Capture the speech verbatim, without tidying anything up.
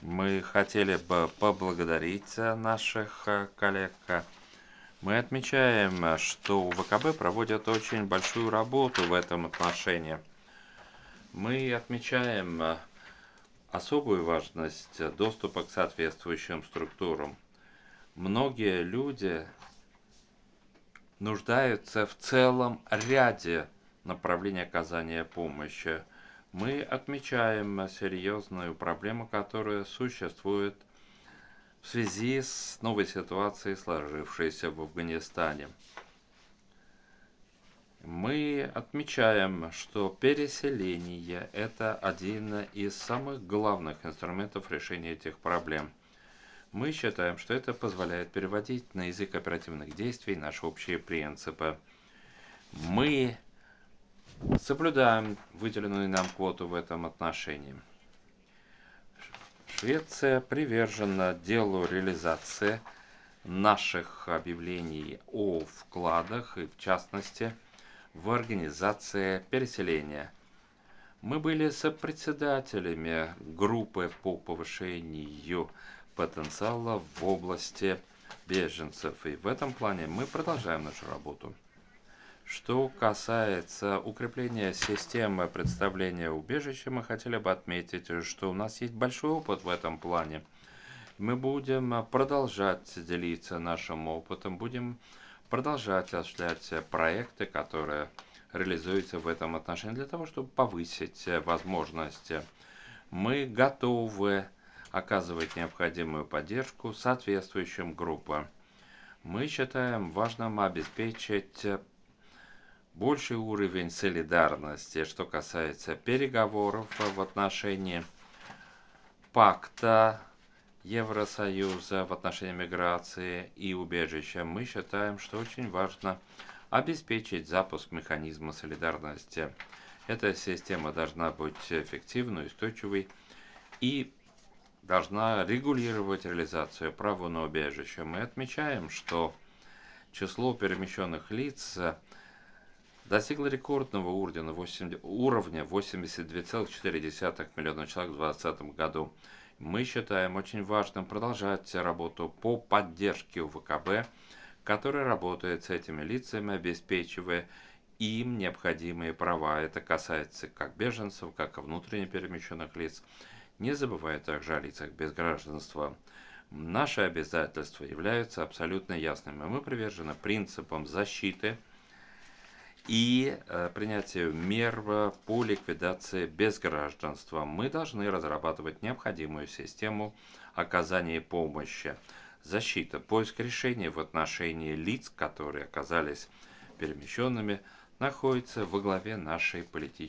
Мы хотели бы поблагодарить э, наших э, коллег. э. Мы отмечаем, э, что В К Б проводят очень большую работу в этом отношении. Мы отмечаем э, особую важность э, доступа к соответствующим структурам. Многие люди нуждаются в целом ряде направлений оказания помощи. Мы отмечаем э, серьезную проблему, которая существует в связи с новой ситуацией, сложившейся в Афганистане. Мы отмечаем, что переселение – это один из самых главных инструментов решения этих проблем. Мы считаем, что это позволяет переводить на язык оперативных действий наши общие принципы. Мы соблюдаем выделенную нам квоту в этом отношении. Швеция привержена делу реализации наших объявлений о вкладах и, в частности, в организации переселения. Мы были сопредседателями группы по повышению потенциала в области беженцев, и в этом плане мы продолжаем нашу работу. Что касается укрепления системы предоставления убежища, мы хотели бы отметить, что у нас есть большой опыт в этом плане. Мы будем продолжать делиться нашим опытом, будем продолжать осуществлять проекты, которые реализуются в этом отношении, для того, чтобы повысить возможности. Мы готовы оказывать необходимую поддержку соответствующим группам. Мы считаем важным обеспечить больший уровень солидарности, что касается переговоров в отношении пакта Евросоюза в отношении миграции и убежища. Мы считаем, что очень важно обеспечить запуск механизма солидарности. Эта система должна быть эффективной, устойчивой и должна регулировать реализацию права на убежище. Мы отмечаем, что число перемещенных лиц достигло рекордного уровня восемьдесят два целых четыре десятых миллиона человек в двадцатом году. Мы считаем очень важным продолжать работу по поддержке У В К Б, который работает с этими лицами, обеспечивая им необходимые права. Это касается как беженцев, как и внутренне перемещенных лиц. Не забывая также о лицах без гражданства. Наши обязательства являются абсолютно ясными. Мы привержены принципам защиты и э, принятию мер по ликвидации безгражданства. Мы должны разрабатывать необходимую систему оказания помощи, защита, поиск решений в отношении лиц, которые оказались перемещенными, находится во главе нашей политической